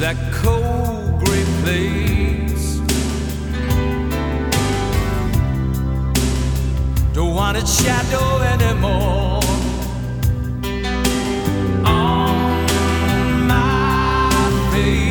that cold gray place. Don't want its shadow anymore on my face.